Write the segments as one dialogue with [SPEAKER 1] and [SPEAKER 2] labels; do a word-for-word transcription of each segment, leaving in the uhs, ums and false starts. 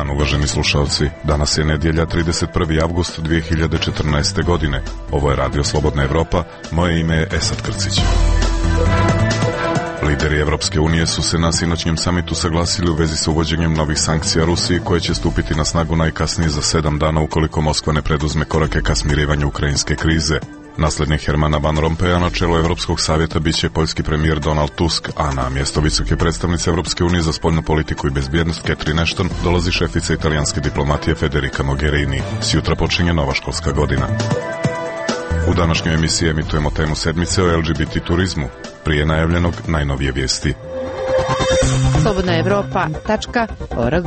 [SPEAKER 1] dan, uvaženi slušalci. Danas je nedjelja, trideset prvi avgust dvije hiljade četrnaeste. godine. Ovo je Radio Slobodna Evropa. Moje ime je Esad Krcić. Lideri Evropske unije su se na sinoćnjem samitu saglasili u vezi sa uvođenjem novih sankcija Rusiji koje će stupiti na snagu najkasnije za sedam dana ukoliko Moskva ne preduzme korake ka smirivanju ukrajinske krize. Naslednik Hermana Van Rompuya na čelu Evropskog savjeta biće poljski premijer Donald Tusk, a na mjesto visoke predstavnice Evropske unije za spoljnu politiku i bezbjednost Catherine Ashton dolazi šefica italijanske diplomatije Federica Mogherini. Sjutra počinje nova školska godina. U današnjoj emisiji emitujemo temu sedmice o L G B T turizmu. Prije najavljenog najnovije vijesti.
[SPEAKER 2] slobodna evropa tačka org.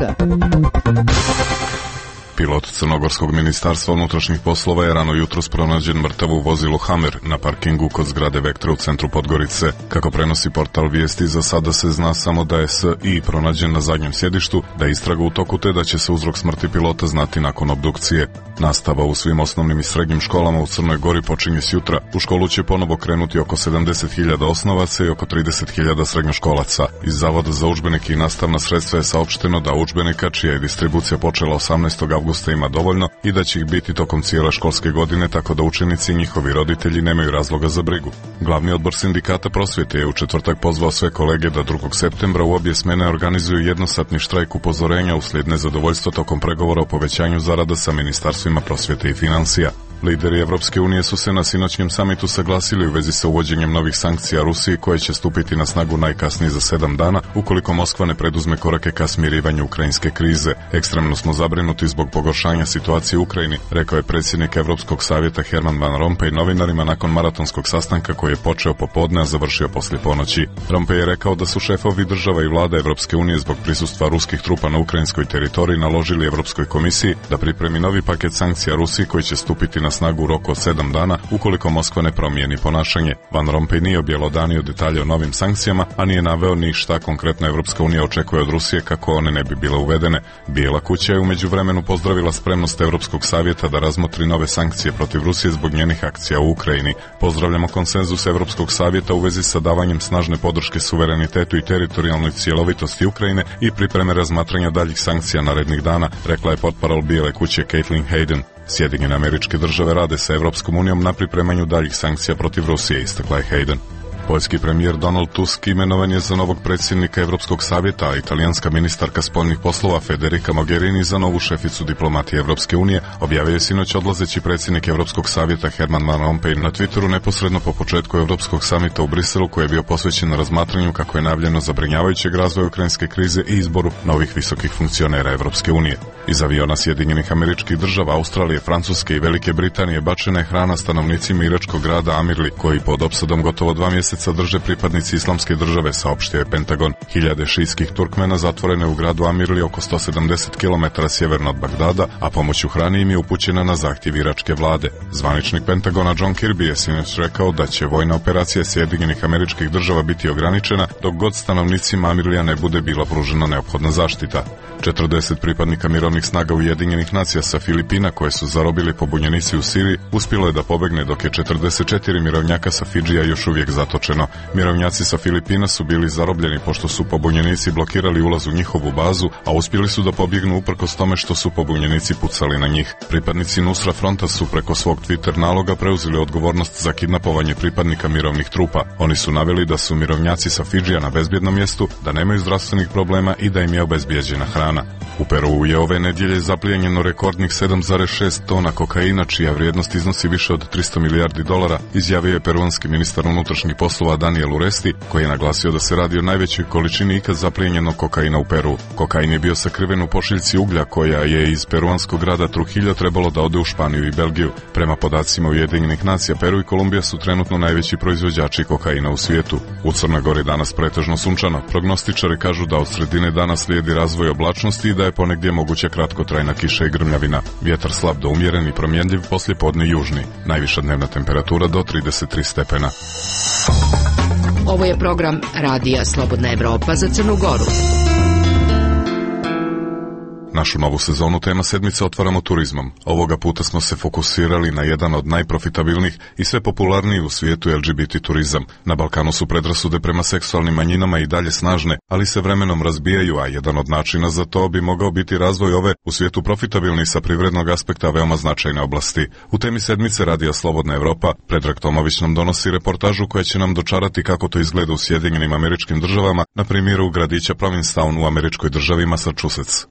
[SPEAKER 1] Pilot Crnogorskog ministarstva unutrašnjih poslova je rano jutros pronađen mrtav u vozilu Hummer na parkingu kod zgrade Vektra u centru Podgorice. Kako prenosi portal vijesti, za sada se zna samo da je S I pronađen na zadnjem sjedištu, da je istraga u toku te da će se uzrok smrti pilota znati nakon obdukcije. Nastava u svim osnovnim i srednjim školama u Crnoj Gori počinje sjutra. U školu će ponovo krenuti oko sedamdeset hiljada osnovaca i oko trideset hiljada srednjoškolaca. Iz Zavoda za udžbenike i nastavna sredstva je saopšteno da udžbenika čija je distribucija počela osamnaestog avgusta ima dovoljno i da će ih biti tokom cijele školske godine, tako da učenici i njihovi roditelji nemaju razloga za brigu. Glavni odbor sindikata prosvjete je u četvrtak pozvao sve kolege da drugog septembra u obje smene organizuju jednosatni štrajk upozorenja uslijed nezadovoljstva tokom pregovora o povećanju zarada sa ministarstvima prosvjete i financija. Lideri Evropske unije su se na sinoćnjem samitu saglasili u vezi sa uvođenjem novih sankcija Rusiji koje će stupiti na snagu najkasnije za sedam dana ukoliko Moskva ne preduzme korake ka smirivanju ukrajinske krize. Ekstremno smo zabrinuti zbog pogoršanja situacije u Ukrajini, rekao je predsjednik Evropskog savjeta Herman Van Rompuy novinarima nakon maratonskog sastanka koji je počeo popodne, a završio poslije ponoći. Rompuy je rekao da su šefovi država i vlada Evropske unije zbog prisustva ruskih trupa na ukrajinskoj teritoriji naložili Evropskoj komisiji da pripremi novi paket sankcija Rusiji koji će stupiti na snagu u roku od sedam dana ukoliko Moskva ne promijeni ponašanje. Van Rompuy nije objelodanio detalje o novim sankcijama, a nije naveo ni šta konkretno Evropska unija očekuje od Rusije kako one ne bi bile uvedene. Bijela kuća je u međuvremenu pozdravila spremnost Evropskog savjeta da razmotri nove sankcije protiv Rusije zbog njenih akcija u Ukrajini. Pozdravljamo konsenzus Evropskog savjeta u vezi sa davanjem snažne podrške suverenitetu i teritorijalnoj cjelovitosti Ukrajine i pripreme razmatranja daljih sankcija narednih dana, rekla je portparol Bijele kuće Caitlin Hayden. Sjedinjene Američke Države rade sa Evropskom unijom na pripremanju daljih sankcija protiv Rusije, istakla je Hayden. Poljski premijer Donald Tusk imenovan je za novog predsjednika Evropskog savjeta, a italijanska ministarka spoljnih poslova Federica Mogherini za novu šeficu diplomatije Evropske unije, objavio je sinoć odlazeći predsjednik Evropskog savjeta Herman Van Rompuy na Twitteru neposredno po početku Evropskog samita u Briselu, koji je bio posvećen razmatranju kako je najavljeno zabrinjavajućeg razvoja ukrajinske krize i izboru novih visokih funkcionera Evropske unije. Iz aviona Sjedinjenih Američkih Država, Australije, Francuske i Velike Britanije bačena je hrana stanovnicima iračkog grada Amirli, koji pod opsadom gotovo dva mjeseca drže pripadnici Islamske države, saopštio je Pentagon. Hiljade šijskih Turkmena zatvorene u gradu Amirli oko sto sedamdeset kilometara sjeverno od Bagdada, a pomoć u hrani im je upućena na zahtjev iračke vlade. Zvaničnik Pentagona John Kirby je sinoć rekao da će vojna operacija Sjedinjenih Američkih Država biti ograničena dok god stanovnicima Amirlija ne bude bila pružena neophodna zaštita. četrdeset pripadnika mirovnih snaga Ujedinjenih nacija sa Filipina koje su zarobili pobunjenici u Siriji uspjelo je da pobegne, dok je četrdeset četiri mirovnjaka sa Fidžija još uvijek zatočeno. Mirovnjaci sa Filipina su bili zarobljeni pošto su pobunjenici blokirali ulaz u njihovu bazu, a uspjeli su da pobjegnu uprkos tome što su pobunjenici pucali na njih. Pripadnici Nusra Fronta su preko svog Twitter naloga preuzeli odgovornost za kidnapovanje pripadnika mirovnih trupa. Oni su naveli da su mirovnjaci sa Fidžija na bezbjednom mjestu, da nemaju zdravstvenih problema i da im je obezbijeđena hrana. U Peruu je ove nedjelje zaplijenjeno rekordnih sedam zarez šest tona kokaina, čija vrijednost iznosi više od tristo milijardi dolara, izjavio je peruanski ministar unutrašnjih poslova Daniel Uresti, koji je naglasio da se radi o najvećoj količini ikad zaplijenjenog kokaina u Peru. Kokain je bio sakriven u pošiljci uglja koja je iz peruanskog grada Trujillo trebalo da ode u Španiju i Belgiju. Prema podacima Ujedinjenih nacija, Peru i Kolumbija su trenutno najveći proizvođači kokaina u svijetu. U Crnoj Gori danas pretežno sunčano. Prognostičari kažu da od sredine dana slijedi razvoj oblačnosti i da je ponegdje moguća kratkotrajna kiša i grmljavina. Vjetar slab do umjeren i promjenljiv, poslije podne južni. Najviša dnevna temperatura do trideset tri stepena.
[SPEAKER 2] Ovo je program Radija Slobodna Evropa za Crnu Goru.
[SPEAKER 1] Našu novu sezonu Tema sedmice otvaramo turizmom. Ovoga puta smo se fokusirali na jedan od najprofitabilnijih i sve popularniji u svijetu L G B T turizam. Na Balkanu su predrasude prema seksualnim manjinama i dalje snažne, ali se vremenom razbijaju, a jedan od načina za to bi mogao biti razvoj ove u svijetu profitabilnih sa privrednog aspekta veoma značajne oblasti. U Temi sedmice Radija Slobodna Evropa Predrag Tomović nam donosi reportažu koja će nam dočarati kako to izgleda u Sjedinjenim Američkim Državama, na primjeru gradića Provincetown u američkoj državi Massachusetts.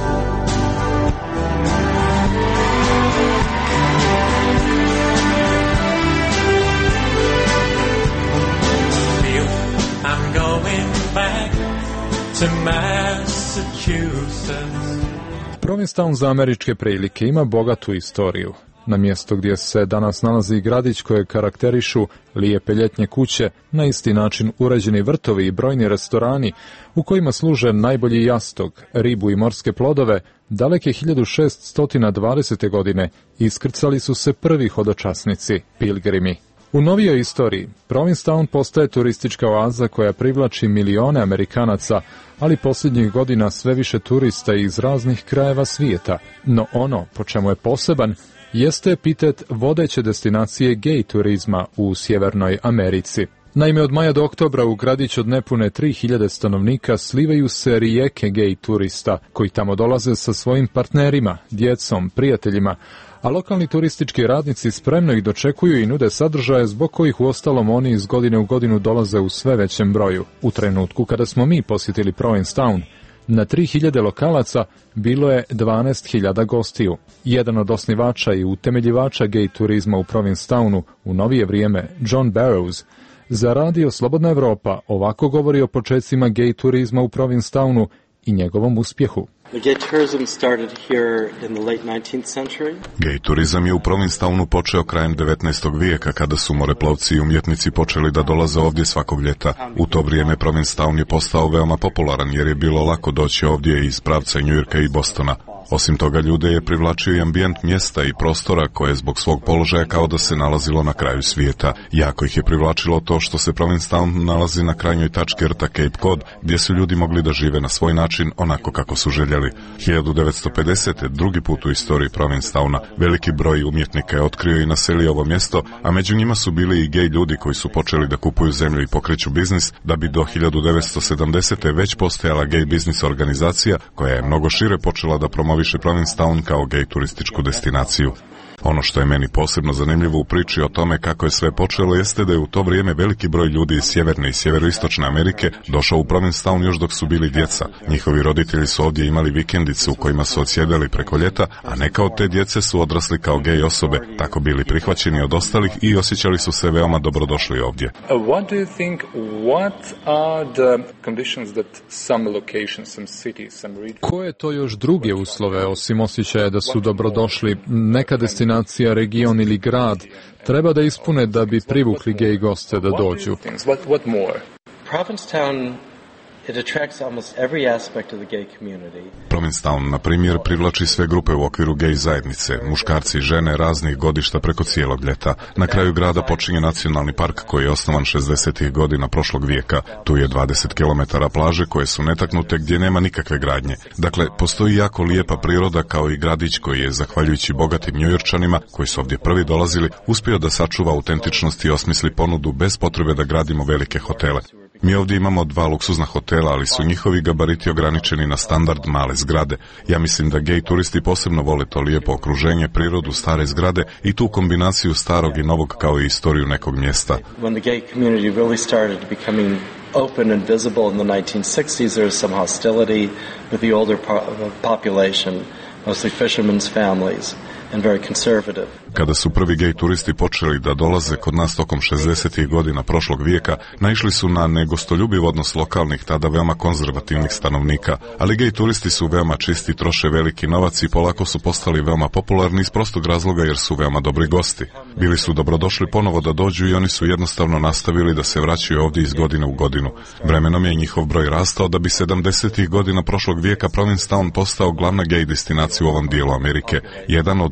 [SPEAKER 3] Provincetown za američke prilike ima bogatu istoriju. Na mjestu gdje se danas nalazi gradić koje karakterišu lijepe ljetnje kuće, na isti način uređeni vrtovi i brojni restorani u kojima služe najbolji jastog, ribu i morske plodove, daleke hiljadu šeststo dvadesete. godine iskrcali su se prvi hodočasnici, pilgrimi. U novijoj istoriji, Provincetown postaje turistička oaza koja privlači milione Amerikanaca, ali posljednjih godina sve više turista iz raznih krajeva svijeta. No ono po čemu je poseban jeste epitet vodeće destinacije gej turizma u Sjevernoj Americi. Naime, od maja do oktobra u gradić od nepune tri hiljade stanovnika slivaju se rijeke gej turista, koji tamo dolaze sa svojim partnerima, djecom, prijateljima, a lokalni turistički radnici spremno ih dočekuju i nude sadržaje zbog kojih uostalom oni iz godine u godinu dolaze u sve većem broju. U trenutku kada smo mi posjetili Provincetown, na tri hiljade lokalaca bilo je dvanaest hiljada gostiju. Jedan od osnivača i utemeljivača gej turizma u Provincetownu u novije vrijeme, John Barrows, za Radio Slobodna Evropa ovako govori o počecima gej turizma u Provincetownu i njegovom uspjehu.
[SPEAKER 1] Gej turizam je u Provincetownu počeo krajem devetnaestog vijeka kada su moreplovci i umjetnici počeli da dolaze ovdje svakog ljeta. U to vrijeme Provincetown je postao veoma popularan jer je bilo lako doći ovdje iz pravca Njujorka i Bostona. Osim toga, ljude je privlačio i ambijent mjesta i prostora koje zbog svog položaja kao da se nalazilo na kraju svijeta. Jako ih je privlačilo to što se Provincetown nalazi na krajnjoj tački rta Cape Cod, gdje su ljudi mogli da žive na svoj način onako kako su željeli. hiljadu devetsto pedesete. drugi put u istoriji Provincetowna, veliki broj umjetnika je otkrio i naselio ovo mjesto, a među njima su bili i gej ljudi koji su počeli da kupuju zemlju i pokreću biznis, da bi do hiljadu devetsto sedamdesete. već postojala gej biznis organizacija koja je mnogo šire počela da promoviše Provincetown kao gej turističku destinaciju. Ono što je meni posebno zanimljivo u priči o tome kako je sve počelo jeste da je u to vrijeme veliki broj ljudi iz sjeverne i sjeveroistočne Amerike došao u Provincetown još dok su bili djeca. Njihovi roditelji su ovdje imali vikendice u kojima su odsjedali preko ljeta, a neka od te djece su odrasli kao gej osobe, tako bili prihvaćeni od ostalih i osjećali su se veoma dobrodošli ovdje.
[SPEAKER 3] What do you think, what are the conditions that some locations, some cities, some regions... Koje to još druge uslove, osim osjećaja da su dobrodošli, neka destinacija, region ili grad, treba da ispune da bi privukli gej goste da dođu?
[SPEAKER 4] Provincetown It attracts almost every aspect of the gay community.
[SPEAKER 1] Provincetown, na primjer, privlači sve grupe u okviru gej zajednice, muškarci i žene raznih godišta preko cijelog ljeta. Na kraju grada počinje nacionalni park koji je osnovan šezdesetih godina prošlog vijeka. Tu je dvadeset kilometara plaže koje su netaknute gdje nema nikakve gradnje. Dakle, postoji jako lijepa priroda kao i gradić koji je, zahvaljujući bogatim Njujorčanima, koji su ovdje prvi dolazili, uspio da sačuva autentičnost i osmisli ponudu bez potrebe da gradimo velike hotele. Mi ovdje imamo dva luksuzna hotela, ali su njihovi gabariti ograničeni na standard male zgrade. Ja mislim da gej turisti posebno vole to lijepo okruženje, prirodu, stare zgrade i tu kombinaciju starog i novog kao i istoriju nekog mjesta.
[SPEAKER 4] When the gay community really started becoming open and visible in the nineteen sixties, there was some hostility with the older population, mostly fishermen's families. And very conservative.
[SPEAKER 1] Kada su prvi gej turisti počeli da dolaze kod nas tokom šezdesetih godina prošlog vijeka, naišli su na negostoljubiv odnos lokalnih, tada veoma konzervativnih stanovnika, ali gej turisti su veoma čisti, troše veliki novac i polako su postali veoma popularni iz prostog razloga jer su veoma dobri gosti. Bili su dobrodošli ponovo da dođu i oni su jednostavno nastavili da se vraćaju ovdje iz godine u godinu. Vremenom je njihov broj rastao da bi sedamdesetih godina prošlog vijeka Provincetown postao glavna gej destinacija u ovom dijelu Amerike. Jedan od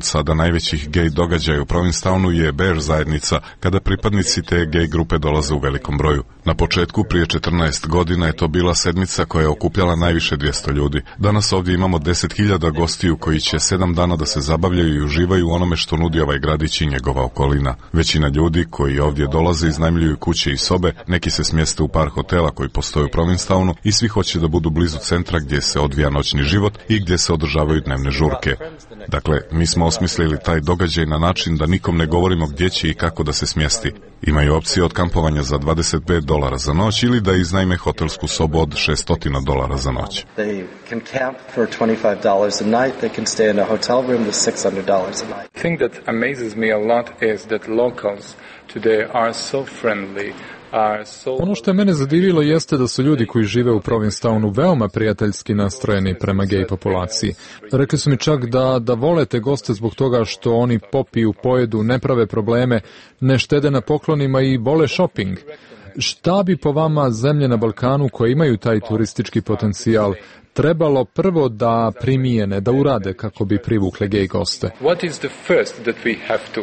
[SPEAKER 1] sada najvećih gej događaja u Provincetownu je Bear zajednica, kada pripadnici te gej grupe dolaze u velikom broju. Na početku, prije četrnaest godina, je to bila sedmica koja je okupljala najviše dvjesto ljudi. Danas ovdje imamo deset hiljada gostiju koji će sedam dana da se zabavljaju i uživaju u onome što nudi ovaj gradić i njegova okolina. Većina ljudi koji ovdje dolaze iznajmljuju kuće i sobe, neki se smjeste u par hotela koji postoje u Provincetownu i svi hoće da budu blizu centra gdje se odvija noćni život i gdje se održavaju dnevne žurke. Dakle, mi smo osmislili taj događaj na način da nikom ne govorimo gdje će i kako da se smjesti. Imaju opcije od kampovanja za dvadeset pet dolara za noć ili da iznajme hotelsku sobu od šesto dolara za noć.
[SPEAKER 4] They can camp for twenty-five dollars a night. They can stay in a hotel room that's six hundred dollars a night.
[SPEAKER 3] The thing that amazes me a lot is that locals today are so friendly. Ono što je mene zadivilo jeste da su ljudi koji žive u Provincetownu veoma prijateljski nastrojeni prema gej populaciji. Rekli su mi čak da, da vole te goste zbog toga što oni popiju, pojedu, ne prave probleme, ne štede na poklonima i vole shopping. Šta bi po vama zemlje na Balkanu koje imaju taj turistički potencijal trebalo prvo da primijene, da urade kako bi privukle gej goste?
[SPEAKER 5] What is the first that we have to uh,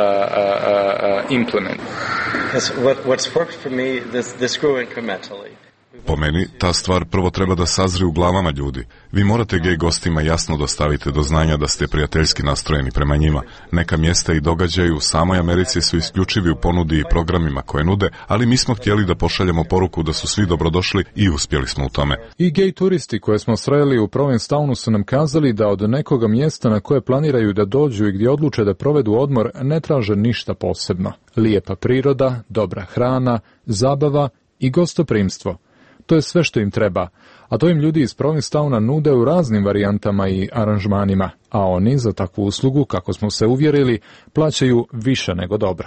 [SPEAKER 5] uh, uh, implement?
[SPEAKER 4] Yes, what, what's worked for me, this, this grew incrementally.
[SPEAKER 1] Po meni, ta stvar prvo treba da sazri u glavama ljudi. Vi morate gej gostima jasno dostaviti do znanja da ste prijateljski nastrojeni prema njima. Neka mjesta i događaji u samoj Americi su isključivi u ponudi i programima koje nude, ali mi smo htjeli da pošaljemo poruku da su svi dobrodošli i uspjeli smo u tome.
[SPEAKER 3] I gej turisti koje smo sreli u Provincetownu su nam kazali da od nekoga mjesta na koje planiraju da dođu i gdje odluče da provedu odmor ne traže ništa posebno. Lijepa priroda, dobra hrana, zabava i gostoprimstvo. To je sve što im treba, a to im ljudi iz Provincetowna nude u raznim varijantama i aranžmanima, a oni za takvu uslugu, kako smo se uvjerili, plaćaju više nego dobro.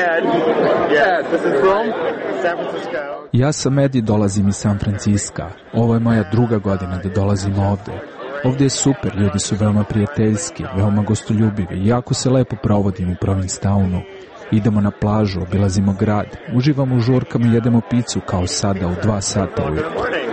[SPEAKER 6] Ja sam Ed i dolazim iz San Francisca. Ovo je moja druga godina da dolazim ovdje. Ovdje je super, ljudi su veoma prijateljski, veoma gostoljubivi i jako se lepo provodim u Provincetownu. Idemo na plažu, obilazimo grad, uživamo u žurkama i jedemo picu kao sada u dva sata ujutro.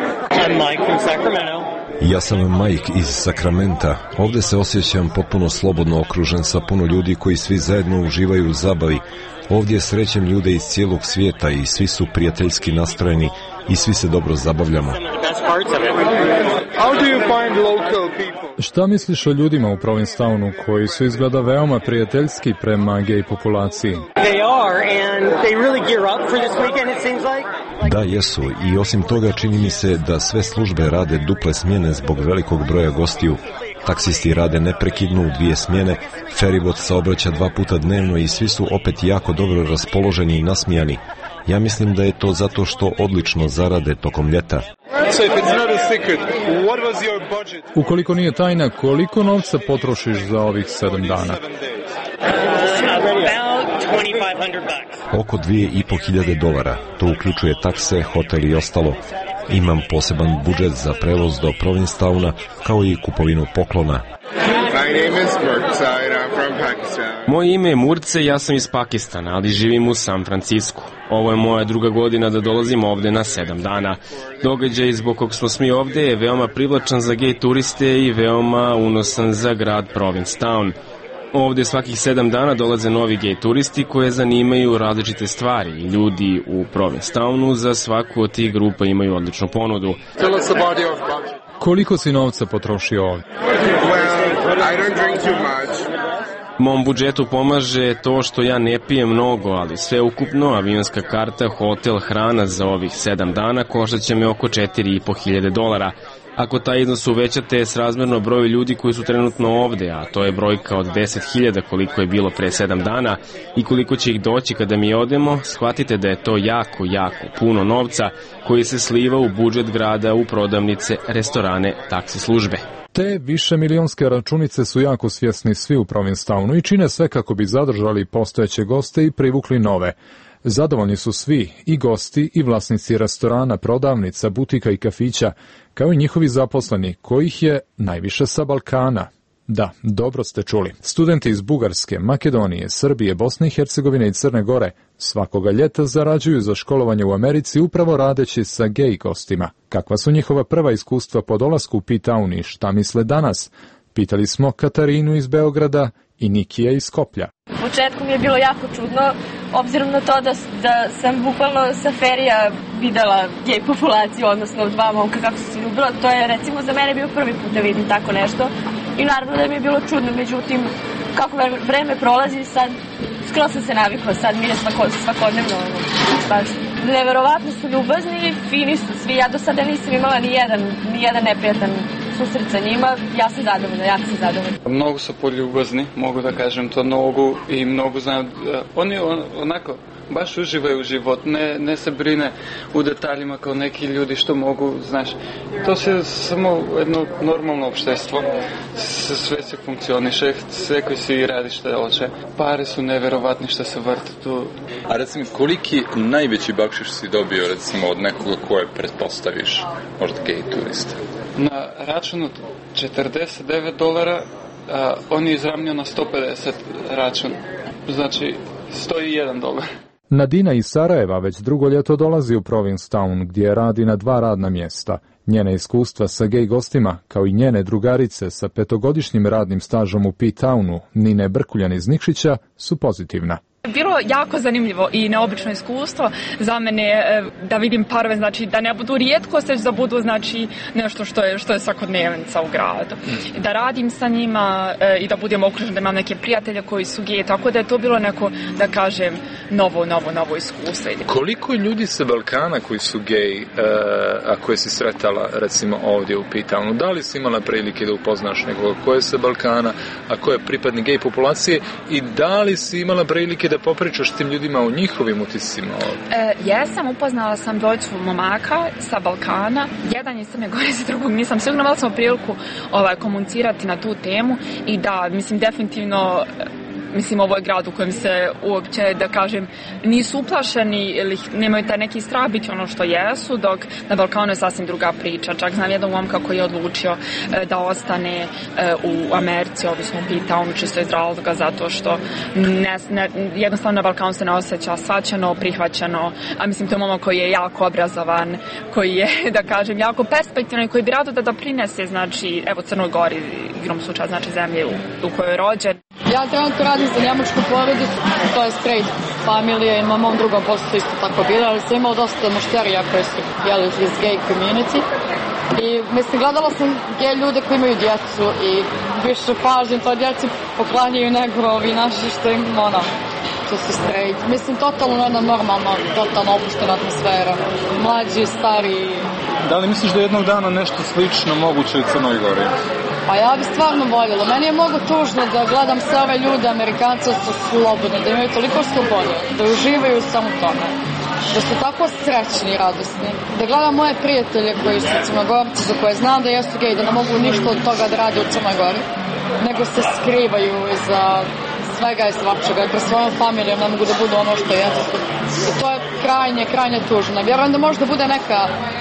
[SPEAKER 7] Ja sam Mike iz Sakramenta. Ovdje se osjećam potpuno slobodno okružen sa puno ljudi koji svi zajedno uživaju u zabavi. Ovdje srećem ljude iz cijelog svijeta i svi su prijateljski nastrojeni i svi se dobro zabavljamo.
[SPEAKER 3] Šta misliš o ljudima u Provincetownu koji su izgleda veoma prijateljski prema gej populaciji?
[SPEAKER 7] Da, jesu. I osim toga čini mi se da sve službe rade duple smjene zbog velikog broja gostiju. Taksisti rade neprekidno u dvije smjene, feribot saobraća dva puta dnevno i svi su opet jako dobro raspoloženi i nasmijani. Ja mislim da je to zato što odlično zarade tokom ljeta.
[SPEAKER 3] Ukoliko nije tajna, koliko novca potrošiš za ovih sedam dana?
[SPEAKER 7] Oko dvije i po hiljade dolara. To uključuje takse, hotel i ostalo. Imam poseban budžet za prevoz do Provincetowna, kao i kupovinu poklona.
[SPEAKER 8] Moje ime je Murce, ja sam iz Pakistana, ali živim u San Francisku. Ovo je moja druga godina da dolazim ovdje na sedam dana. Događaj zbog kog smo smi ovdje je veoma privlačan za gej turiste i veoma unosan za grad Provincetown. Ovdje svakih sedam dana dolaze novi gej turisti koje zanimaju različite stvari i ljudi u Provincetownu za svaku od tih grupa imaju odličnu ponudu.
[SPEAKER 3] Koliko si novca potrošio ovdje?
[SPEAKER 8] Mom budžetu pomaže to što ja ne pijem mnogo, ali sve ukupno, avionska karta, hotel, hrana za ovih sedam dana koštat će me oko četiri i po hiljade dolara. Ako taj iznos uvećate srazmjerno broju ljudi koji su trenutno ovdje, a to je brojka od deset hiljada koliko je bilo pre sedam dana i koliko će ih doći kada mi odemo, shvatite da je to jako, jako puno novca koji se sliva u budžet grada, u prodavnice, restorane, taksi službe.
[SPEAKER 3] Te više milionske računice su jako svjesni svi u Provincetownu i čine sve kako bi zadržali postojeće goste i privukli nove. Zadovoljni su svi, i gosti, i vlasnici restorana, prodavnica, butika i kafića, kao i njihovi zaposleni, kojih je najviše sa Balkana. Da, dobro ste čuli. Studenti iz Bugarske, Makedonije, Srbije, Bosne i Hercegovine i Crne Gore svakoga ljeta zarađuju za školovanje u Americi upravo radeći sa gej gostima. Kakva su njihova prva iskustva po dolasku u P-Town i šta misle danas? Pitali smo Katarinu iz Beograda i Nikija iz Skoplja.
[SPEAKER 9] U početku mi je bilo jako čudno, obzirom na to da, da sam bukvalno sa ferija videla gej populaciju, odnosno dva momka kako su se ljubila. To je recimo za mene bio prvi put da vidim tako nešto i naravno da mi je bilo čudno, međutim kako vreme prolazi sad skoro sam se navikla, sad mi je svako, svakodnevno baš. Neverovatno su ljubazni, fini su svi, ja do sada nisam imala ni jedan, ni jedan neprijatan susret sa njima, ja sam zadovoljna, ja sam zadovoljna.
[SPEAKER 5] Mnogo su poljubazni, mogu da kažem to mnogo i mnogo znam, oni on, onako baš uživaju u život, ne, ne se brine u detaljima kao neki ljudi što mogu, znaš, to se samo jedno normalno opštestvo, sve se funkcioniše, sve koji si radi što hoće, pare su neverovatni što se vrte tu.
[SPEAKER 10] A recimo, koliki najveći bakšiš si dobio recimo od nekoga koje pretpostaviš, možda gej turista?
[SPEAKER 5] Na računu četrdeset devet dolara, a, on je izravnio na sto pedeset račun, znači sto jedan dolar.
[SPEAKER 3] Nadina iz Sarajeva već drugo ljeto dolazi u Provincetown gdje radi na dva radna mjesta. Njene iskustva sa gej gostima, kao i njene drugarice sa petogodišnjim radnim stažom u P-Townu, Nine Brkuljan iz Nikšića, su pozitivna.
[SPEAKER 11] Bilo jako zanimljivo i neobično iskustvo za mene da vidim parove, znači da ne budu rijetkost, već da budu znači nešto što je, što je svakodnevnica u gradu. Da radim sa njima i da budem okružen, da imam neke prijatelje koji su gej, tako da je to bilo neko, da kažem, novo, novo, novo iskustvo.
[SPEAKER 3] Koliko je ljudi sa Balkana koji su gej, a koje si sretala recimo ovdje u P-Townu? Da li si imala prilike da upoznaš nekoga ko je sa Balkana, a ko je pripadnik gej populacije i da li si imala prilike da popričaš tim ljudima o njihovim utiscima?
[SPEAKER 11] E, jesam, upoznala sam dvojicu momaka sa Balkana, jedan je iz Crne Gore, za drugog nisam sigurno, imala sam priliku ovaj, komunicirati na tu temu i da, mislim, definitivno mislim, ovo je grad u kojem se uopće, da kažem, nisu uplašeni ili nemaju taj neki strah biti ono što jesu, dok na Balkanu je sasvim druga priča. Čak znam jednog momka koji je odlučio e, da ostane e, u Americi, odnosno u P-Townu, čisto iz razloga zato što ne, ne, jednostavno na Balkanu se ne osjeća shvaćeno, prihvaćeno, a mislim to je momak koji je jako obrazovan, koji je, da kažem, jako perspektivan i koji bi rado da doprinese, znači, evo Crnoj Gori, igrom slučaja, znači zemlje u, u kojoj je rođen.
[SPEAKER 12] Ja trenutno radim za njemačku porodicu, to je straight familije i na mom drugom poslu isto tako bilo, ali sam imao dosta mušterija koji su jeli iz gay community i mislim gledala sam gay ljude koji imaju djecu i više pažnje to djeci poklanjaju nego ovi naši što im ono, to su straight. Mislim totalno jedna normalna, totalno opuštena atmosfera, mlađi, stari.
[SPEAKER 3] Da li misliš da jednog dana nešto slično moguće u Crnoj Gori?
[SPEAKER 12] Pa ja bi stvarno voljela. Meni je mnogo tužno da gledam sve ove ljude, Amerikanci su slobodni, da imaju toliko slobode, da uživaju samo tome, da su tako srećni i radosni. Da gledam moje prijatelje koji su Crnogorci, za koje znam da jesu gej, da ne mogu ništa od toga da rade u Crnoj Gori, nego se skrivaju iza svega i svačega i pre svojom familijom ne mogu da budu ono što jesu. I to je krajnje, krajnje tužno. Vjerujem da možda bude neka,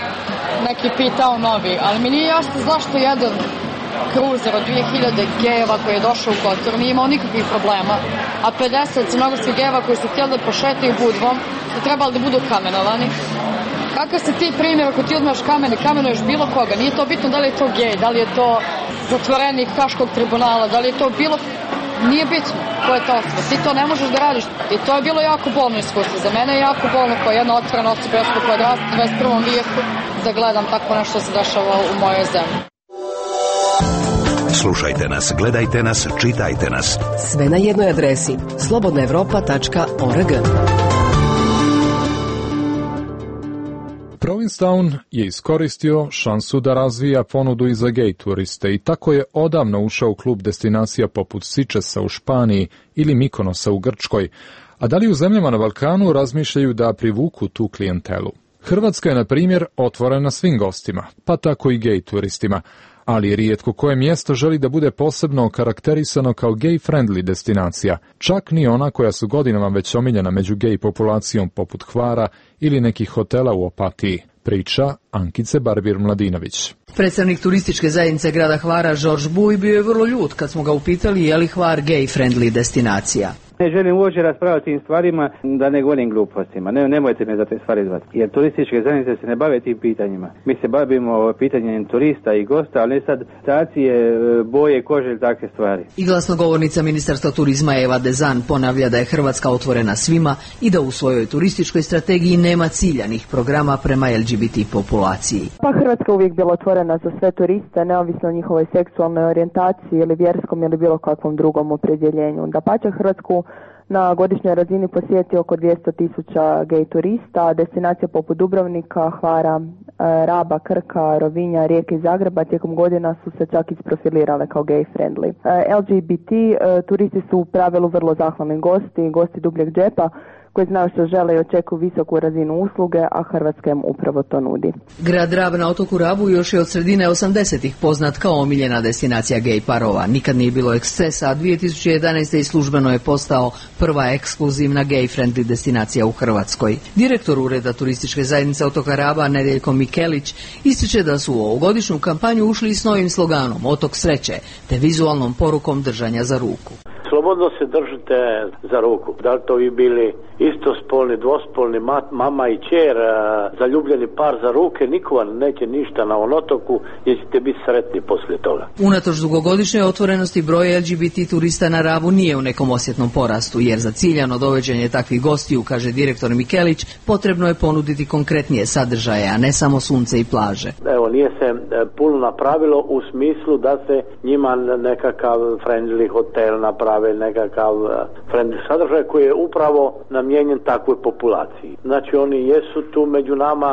[SPEAKER 12] neki P-Town novi, ali mi nije jasno zašto jedan kruzer od dvije hiljade gejeva koji je došao u Kotor nije imao nikakvih problema, a pedeset crnogorskih gejeva koji su htjeli da pošetaju Budvom su trebali da budu kamenovani. Kakav se ti primjer ako ti odmeš kamen i kamenuješ bilo koga? Nije to bitno da li je to gej, da li je to zatvorenik Haškog tribunala, da li je to bilo... Nije bitno ko je to osoba. Ti to ne možeš da radiš. I to je bilo jako bolno iskustvo. Za mene je jako bolno kao jedna otvorena osoba koja odrasta u dvadeset prvom vijeku da gledam tako nešto se dešava u mojoj zemlji.
[SPEAKER 13] Slušajte nas, gledajte nas, čitajte nas.
[SPEAKER 2] Sve na jednoj adresi slobodna evropa tačka org.
[SPEAKER 3] Provincetown je iskoristio šansu da razvija ponudu i za gej turiste i tako je odavno ušao u klub destinacija poput Sičesa u Španiji ili Mikonosa u Grčkoj, a da li u zemljama na Balkanu razmišljaju da privuku tu klijentelu? Hrvatska je, na primjer, otvorena svim gostima, pa tako i gej turistima, ali rijetko koje mjesto želi da bude posebno okarakterisano kao gay-friendly destinacija, čak ni ona koja su godinama već omiljena među gej populacijom poput Hvara ili nekih hotela u Opatiji, priča Ankice Barbir-Mladinović.
[SPEAKER 2] Predstavnik turističke zajednice grada Hvara Žorž Buj bio je vrlo ljut kad smo ga upitali je li Hvar gay-friendly destinacija.
[SPEAKER 14] Ne želim uopće raspravljati o tim stvarima, da ne govorim glupostima. Ne, nemojte me za te stvari zvati. Jer turističke zajednice se ne bave tim pitanjima. Mi se bavimo pitanjem turista i gosta, ali ne sad stacije, boje, kože ili takve stvari.
[SPEAKER 2] I glasnogovornica Ministarstva turizma Eva Dezan ponavlja da je Hrvatska otvorena svima i da u svojoj turističkoj strategiji nema ciljanih programa prema L G B T populaciji.
[SPEAKER 15] Pa Hrvatska uvijek bila otvorena za sve turiste, neovisno o njihovoj seksualnoj orijentaciji ili vjerskom ili bilo kakvom drugom opredjeljenju. Dapače, Hrvatsku na godišnjoj razini posjeti oko dvjesto tisuća gej turista, destinacije poput Dubrovnika, Hvara, Raba, Krka, Rovinja, Rijeke i Zagreba tijekom godina su se čak isprofilirale kao gay friendly. L G B T turisti su u pravilu vrlo zahvalni gosti, gosti dubljeg džepa, koji znaju što žele i očekuju visoku razinu usluge, a Hrvatska im upravo to nudi.
[SPEAKER 2] Grad Rab na otoku Rabu još je od sredine osamdesetih poznat kao omiljena destinacija gej parova. Nikad nije bilo ekscesa, a dvije tisuće jedanaeste. i službeno je postao prva ekskluzivna gay-friendly destinacija u Hrvatskoj. Direktor Ureda turističke zajednice otoka Raba, Nedeljko Mikelić, ističe da su u ovogodišnju kampanju ušli s novim sloganom Otok sreće, te vizualnom porukom držanja za ruku.
[SPEAKER 16] Slobodno se držite za ruku. Da li to vi bili istospolni, dvospolni, mat, mama i ćer, zaljubljeni par za ruke, niko vam neće ništa na ovom otoku, jer ćete biti sretni poslije toga.
[SPEAKER 2] Unatoč dugogodišnjoj otvorenosti broj L G B T turista na Rabu nije u nekom osjetnom porastu, jer za ciljano dovođenje takvih gostiju, kaže direktor Mikelić, potrebno je ponuditi konkretnije sadržaje, a ne samo sunce i plaže.
[SPEAKER 16] Evo, nije se puno napravilo u smislu da se njima nekakav friendly hotel naprave, nekakav friendly sadržaj koji je upravo namijenjen takvoj populaciji. Znači oni jesu tu među nama,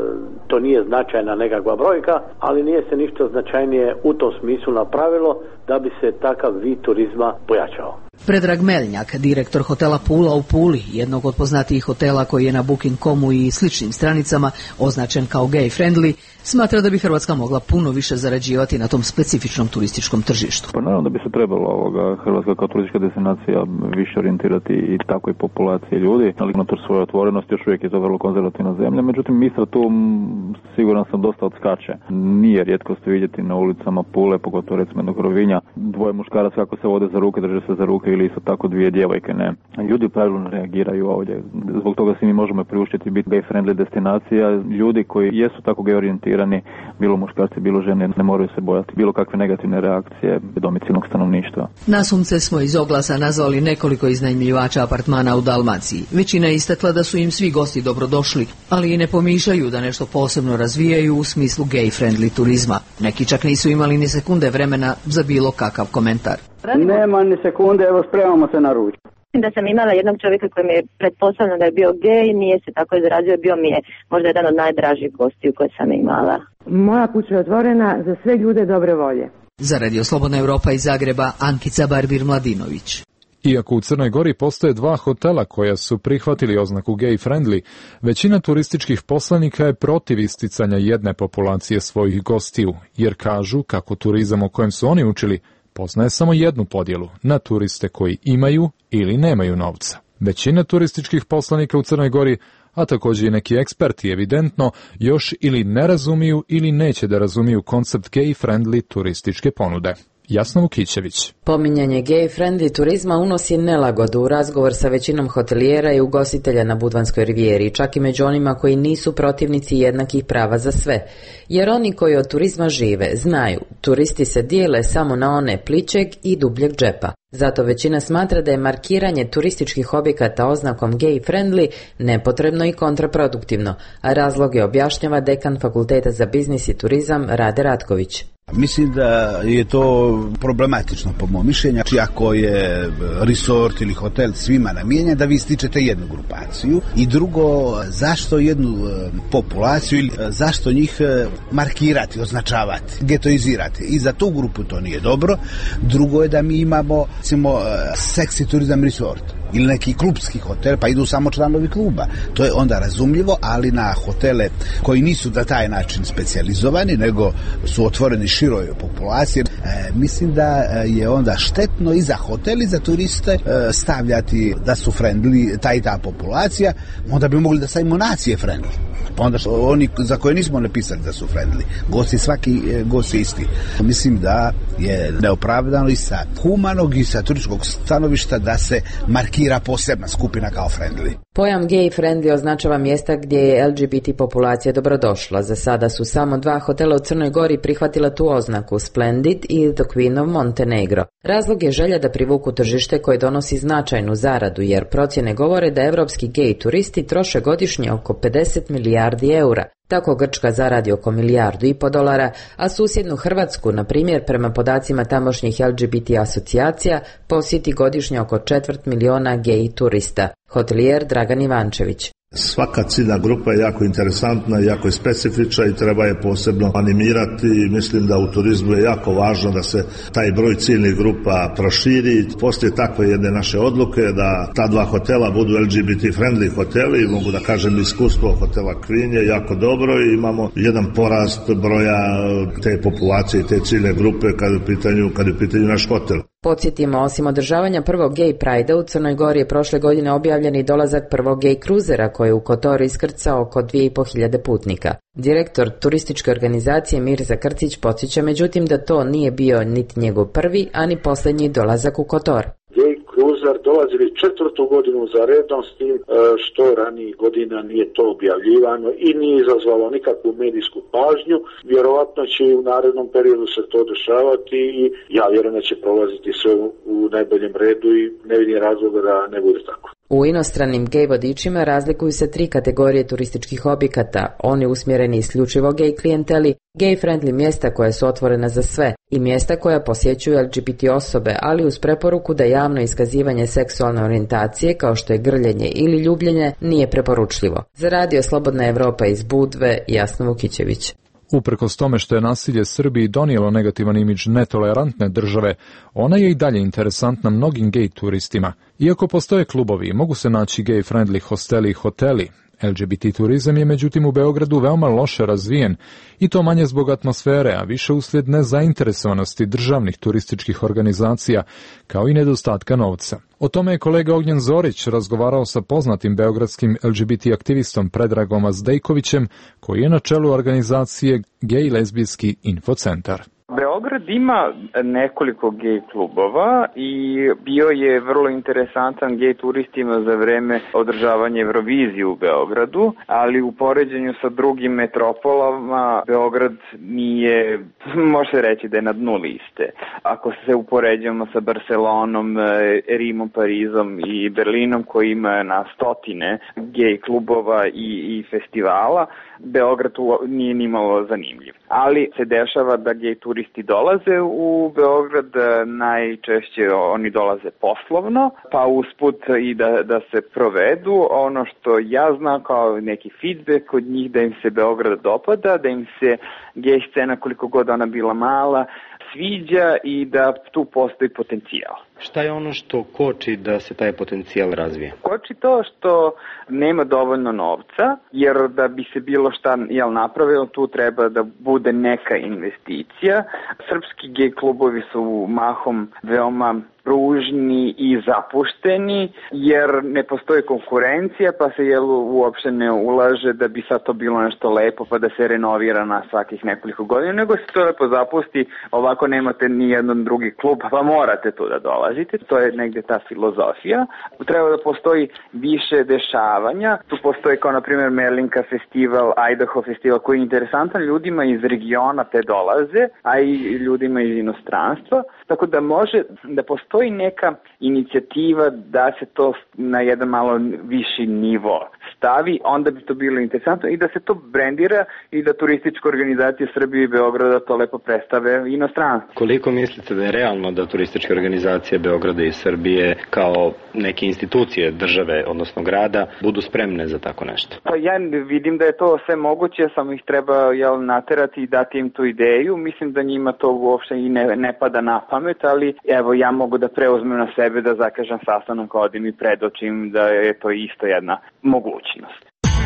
[SPEAKER 16] to nije značajna nekakva brojka, ali nije se ništa značajnije u tom smislu napravilo da bi se takav vid turizma pojačao.
[SPEAKER 2] Predrag Meljnjak, direktor hotela Pula u Puli, jednog od poznatijih hotela koji je na booking dot comu i sličnim stranicama označen kao gay friendly, smatra da bi Hrvatska mogla puno više zarađivati na tom specifičnom turističkom tržištu.
[SPEAKER 17] Pa naravno da bi se trebalo ovoga, Hrvatska kao turistička destinacija više orijentirati i takvoj populaciji ljudi, ali unatoč svoje otvorenosti još uvijek je to vrlo konzervativna zemlja, međutim Istra tu siguran sam dosta odskače. Nije rijetko ste vidjeti na ulicama Pule, pogotovo recimo jednog Rovinja, dvoje muškaraca kako se vode za ruke, drže se za ruke ili isto tako dvije djevojke, ne. Ljudi u pravilu ne reagiraju ovdje. Zbog toga si mi možemo priuštiti biti gay friendly destinacija. Ljudi koji jesu tako gay orijentirani, bilo muškarci, bilo žene, ne moraju se bojati bilo kakve negativne reakcije domicilnog stanovništva.
[SPEAKER 2] Nasumce smo iz oglasa nazvali nekoliko iznajmljivača apartmana u Dalmaciji. Većina je istakla da su im svi gosti dobrodošli, ali i ne pomišljaju da nešto posebno razvijaju u smislu gay friendly turizma. Neki čak nisu imali ni sekunde vremena za bilo kakav komentar.
[SPEAKER 14] Nema ni sekunde, evo spremamo se na ručak.
[SPEAKER 18] Da sam imala jednog čovjeka koji mi je pretpostavljeno da je bio gej, nije se tako izrazio, bio mi je možda jedan od najdražih gostiju koje sam imala.
[SPEAKER 19] Moja kuća je otvorena za sve ljude dobre volje.
[SPEAKER 2] Za Radio Slobodna Europa iz Zagreba, Ankica Barbir Mladinović.
[SPEAKER 3] Iako u Crnoj Gori postoje dva hotela koja su prihvatili oznaku gay friendly, većina turističkih poslanika je protiv isticanja jedne populacije svojih gostiju, jer kažu kako turizam o kojem su oni učili poznaje samo jednu podjelu, na turiste koji imaju ili nemaju novca. Većina turističkih poslanika u Crnoj Gori, a također i neki eksperti evidentno, još ili ne razumiju ili neće da razumiju koncept gay-friendly turističke ponude. Jasna Vukićević.
[SPEAKER 20] Pominjanje gay-friendly turizma unosi nelagodu u razgovor sa većinom hotelijera i ugostitelja na Budvanskoj rivijeri, čak i među onima koji nisu protivnici jednakih prava za sve. Jer oni koji od turizma žive znaju, turisti se dijele samo na one plićeg i dubljeg džepa. Zato većina smatra da je markiranje turističkih objekata oznakom gay-friendly nepotrebno i kontraproduktivno, a razloge objašnjava dekan Fakulteta za biznis i turizam Rade Ratković.
[SPEAKER 21] Mislim da je to problematično po mom mišljenju. Ako je resort ili hotel svima namijenjen, da vi stičete jednu grupaciju i drugo, zašto jednu populaciju ili zašto njih markirati, označavati, getoizirati. I za tu grupu to nije dobro. Drugo je da mi imamo, recimo, seksi turizam resort ili neki klubski hotel, pa idu samo članovi kluba. To je onda razumljivo, ali na hotele koji nisu na taj način specijalizovani, nego su otvoreni široj populaciji, E, mislim da je onda štetno i za hotel i za turiste e, stavljati da su friendly ta i ta populacija, onda bi mogli da stavimo nacije friendly. Pa onda što, oni za koje nismo napisali da su friendly. Gosti, svaki e, gost je isti. Mislim da je neopravdano i sa humanog i sa turističkog stanovišta da se markira posebna skupina kao friendly.
[SPEAKER 20] Pojam gay friendly označava mjesta gdje je L G B T populacija dobrodošla. Za sada su samo dva hotela u Crnoj Gori prihvatila tu oznaku, Splendid i The Queen of Montenegro. Razlog je želja da privuku tržište koje donosi značajnu zaradu, jer procjene govore da evropski gej turisti troše godišnje oko pedeset milijardi eura. Tako Grčka zaradi oko milijardu i po dolara, a susjednu Hrvatsku, na primjer, prema podacima tamošnjih L G B T asocijacija, posjeti godišnje oko četvrt miliona gej turista. Hotelijer Dragan Ivančević.
[SPEAKER 4] Svaka ciljna grupa je jako interesantna, jako je specifična i treba je posebno animirati. Mislim da u turizmu je jako važno da se taj broj ciljnih grupa proširi. Postoje takve jedne naše odluke da ta dva hotela budu L G B T friendly hoteli. Mogu da kažem, iskustvo hotela Queen je jako dobro i imamo jedan porast broja te populacije i te ciljne grupe kad je u pitanju, kad je u pitanju naš hotel.
[SPEAKER 20] Podsjetimo, osim održavanja prvog gay prajda, u Crnoj Gori je prošle godine objavljen i dolazak prvog gay kruzera koji je u Kotor iskrcao oko dvije i po hiljade putnika. Direktor turističke organizacije Mirza Krcić podsjeća međutim da to nije bio niti njegov prvi, a ni posljednji dolazak u Kotor.
[SPEAKER 22] Gay cruiser dolazili četvrtu godinu za redom, s tim što ranijih godina nije to objavljivano i nije izazvalo nikakvu medijsku pažnju. Vjerovatno će i u narednom periodu se to dešavati i ja vjerujem da će prolaziti sve u najboljem redu i ne vidim razloga da ne bude tako.
[SPEAKER 20] U inostranim gej vodičima razlikuju se tri kategorije turističkih objekata, oni usmjereni isključivo gej klijenteli, gay-friendly mjesta koja su otvorena za sve i mjesta koja posjećuju L G B T osobe, ali uz preporuku da javno iskazivanje seksualne orijentacije, kao što je grljenje ili ljubljenje, nije preporučljivo. Za Radio Slobodna Evropa iz Budve, Jasna Vukićević.
[SPEAKER 3] Uprkos tome što je nasilje Srbiji donijelo negativan imidž netolerantne države, ona je i dalje interesantna mnogim gej turistima. Iako postoje klubovi, mogu se naći gay-friendly hosteli i hoteli. L G B T turizam je međutim u Beogradu veoma loše razvijen i to manje zbog atmosfere, a više uslijed nezainteresovanosti državnih turističkih organizacija, kao i nedostatka novca. O tome je kolega Ognjen Zorić razgovarao sa poznatim beogradskim L G B T aktivistom Predragom Azdejkovićem, koji je na čelu organizacije Gej lezbijski infocentar.
[SPEAKER 23] Beograd ima nekoliko gej klubova i bio je vrlo interesantan gej turistima za vreme održavanja Eurovizije u Beogradu, ali u poređenju sa drugim metropolama Beograd nije, može se reći da je na dnu liste. Ako se upoređujemo sa Barcelonom, Rimom, Parizom i Berlinom koji ima na stotine gej klubova i, i festivala, Beograd nije nimalo zanimljiv. Ali se dešava da gej turisti dolaze u Beograd, najčešće oni dolaze poslovno, pa usput i da, da se provedu. Ono što ja znam kao neki feedback od njih da im se Beograd dopada, da im se gej scena koliko god ona bila mala sviđa i da tu postoji potencijal.
[SPEAKER 24] Šta je ono što koči da se taj potencijal razvije?
[SPEAKER 23] Koči to što nema dovoljno novca, jer da bi se bilo šta jel, napravilo, tu treba da bude neka investicija. Srpski gej klubovi su mahom veoma ružni i zapušteni, jer ne postoji konkurencija, pa se jel, uopšte ne ulaže da bi sad to bilo nešto lepo, pa da se renovira na svakih nekoliko godina, nego se to lepo zapusti, ovako nemate ni jedan drugi klub, pa morate tu da dolazite. To je negde ta filozofija. Treba da postoji više dešavanja. Tu postoji kao na primjer Merlinka festival, Idaho festival, koji je interesantan ljudima iz regiona te dolaze, a i ljudima iz inostranstva. Tako da može da postoji neka inicijativa da se to na jedan malo viši nivo stavi, onda bi to bilo interesantno i da se to brendira i da turističke organizacije Srbije i Beograda to lepo predstave inostranstvo.
[SPEAKER 24] Koliko mislite da je realno da turističke organizacije Beograda i Srbije kao neke institucije države, odnosno grada, budu spremne za tako nešto?
[SPEAKER 23] Pa ja vidim da je to sve moguće, samo ih treba jel, naterati i dati im tu ideju. Mislim da njima to uopšte i ne, ne pada na pamet, ali evo ja mogu da preuzmem na sebe da zakažem sastanak, odim i predočim da je to isto jedna mogućnost.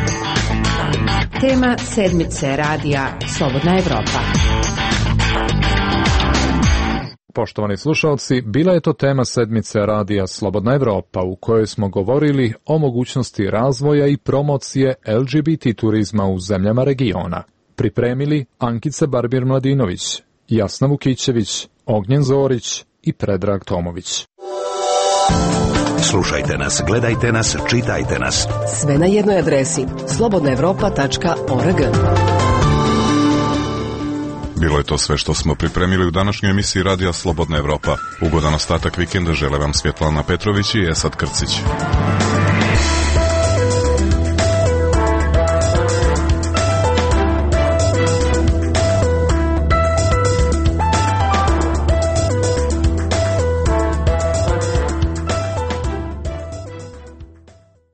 [SPEAKER 25] Tema sedmice radija Slobodna Evropa.
[SPEAKER 3] Poštovani slušalci, bila je to tema sedmice radija Slobodna Evropa u kojoj smo govorili o mogućnosti razvoja i promocije L G B T turizma u zemljama regiona. Pripremili Ankica Barbir-Mladinović, Jasna Vukićević, Ognjen Zorić i Predrag Tomović.
[SPEAKER 13] Slušajte nas, gledajte nas, čitajte nas.
[SPEAKER 1] Sve na jednoj adresi slobodna evropa tačka org.
[SPEAKER 6] Bilo je to sve što smo pripremili u današnjoj emisiji Radija Slobodna Evropa. Ugodan ostatak vikenda žele vam Svjetlana Petrović i Esad Krcić.